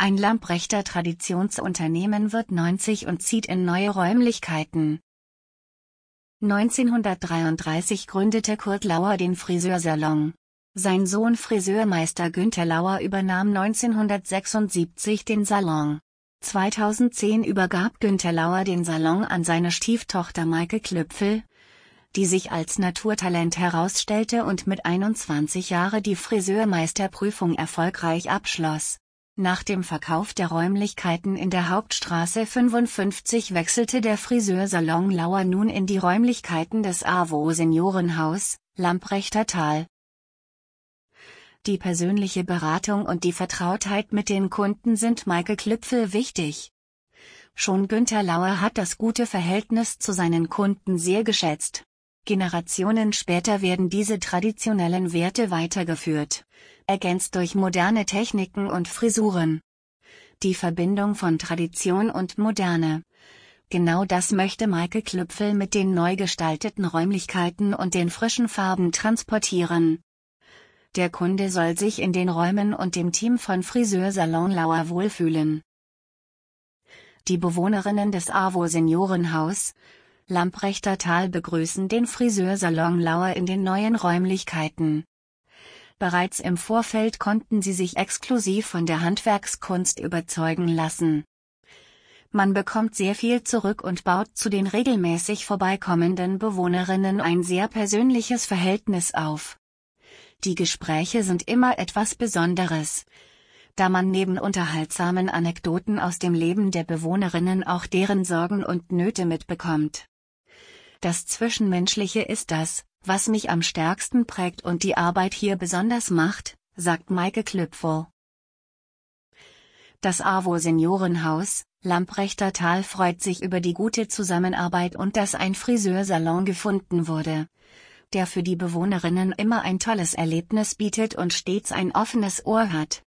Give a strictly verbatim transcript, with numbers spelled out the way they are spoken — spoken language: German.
Ein Lamprechter Traditionsunternehmen wird neunzig und zieht in neue Räumlichkeiten. neunzehnhundertdreiunddreißig gründete Kurt Lauer den Friseursalon. Sein Sohn Friseurmeister Günther Lauer übernahm neunzehnhundertsechsundsiebzig den Salon. zweitausendzehn übergab Günther Lauer den Salon an seine Stieftochter Maike Klüpfel, die sich als Naturtalent herausstellte und mit einundzwanzig Jahren die Friseurmeisterprüfung erfolgreich abschloss. Nach dem Verkauf der Räumlichkeiten in der Hauptstraße fünfundfünfzig wechselte der Friseursalon Lauer nun in die Räumlichkeiten des AWO Seniorenhaus, Lamprechter Tal. Die persönliche Beratung und die Vertrautheit mit den Kunden sind Maike Klüpfel wichtig. Schon Günther Lauer hat das gute Verhältnis zu seinen Kunden sehr geschätzt. Generationen später werden diese traditionellen Werte weitergeführt, ergänzt durch moderne Techniken und Frisuren. Die Verbindung von Tradition und Moderne. Genau das möchte Maike Klüpfel mit den neu gestalteten Räumlichkeiten und den frischen Farben transportieren. Der Kunde soll sich in den Räumen und dem Team von Friseursalon Lauer wohlfühlen. Die Bewohnerinnen des AWO Seniorenhaus, Lamprechter Tal begrüßen den Friseursalon Lauer in den neuen Räumlichkeiten. Bereits im Vorfeld konnten sie sich exklusiv von der Handwerkskunst überzeugen lassen. Man bekommt sehr viel zurück und baut zu den regelmäßig vorbeikommenden Bewohnerinnen ein sehr persönliches Verhältnis auf. Die Gespräche sind immer etwas Besonderes, da man neben unterhaltsamen Anekdoten aus dem Leben der Bewohnerinnen auch deren Sorgen und Nöte mitbekommt. Das Zwischenmenschliche ist das, was mich am stärksten prägt und die Arbeit hier besonders macht, sagt Maike Klüpfel. Das AWO Seniorenhaus, Lamprechter Tal freut sich über die gute Zusammenarbeit und dass ein Friseursalon gefunden wurde, der für die Bewohnerinnen immer ein tolles Erlebnis bietet und stets ein offenes Ohr hat.